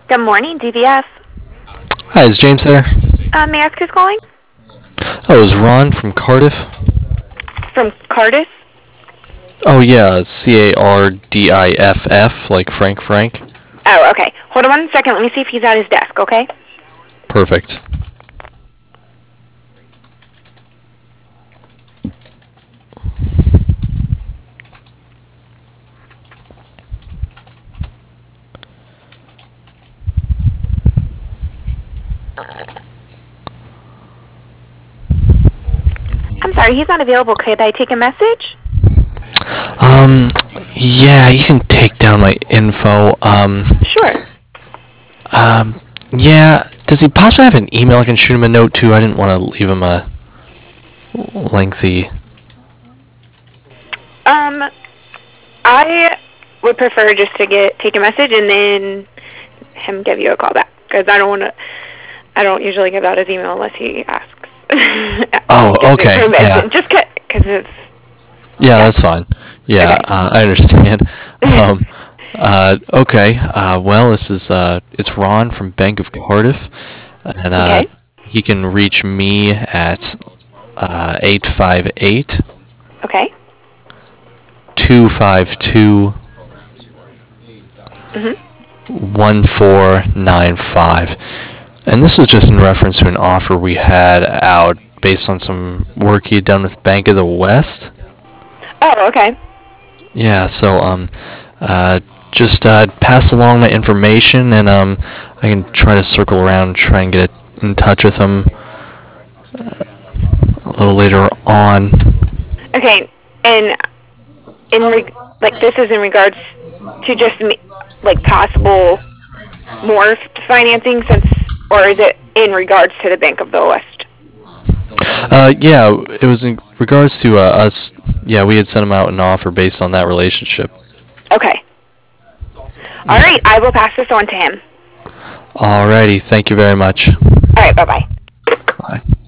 Good morning, DVF. Hi, is James there? May I ask who's calling? Oh, it was Ron from Cardiff. From Cardiff? Oh yeah, Cardiff, like Frank. Oh, okay. Hold on 1 second. Let me see if he's at his desk, okay? Perfect. I'm sorry, he's not available. Could I take a message? Yeah, you can take down my info. Sure. Yeah, does he possibly have an email I can shoot him a note to? I didn't want to leave him a lengthy... I would prefer just to take a message and then him give you a call back, because I don't usually give out his email unless he asks. Oh, okay, yeah. Just because it's... Yeah, that's fine. Yeah, Okay. I understand. Okay, well, it's Ron from Bank of Cardiff, and Okay. he can reach me at 858 Okay. 252 Mhm. 1495. And this was just in reference to an offer we had out based on some work he had done with Bank of the West. Oh, okay. Yeah, so just pass along my information, and I can try to circle around, try and get in touch with him a little later on. Okay, and this is in regards to just like possible more financing, or is it in regards to the Bank of the West? Yeah, it was in regards to us. Yeah, we had sent him out an offer based on that relationship. Okay. All right, I will pass this on to him. Alrighty, thank you very much. All right, bye-bye. Bye.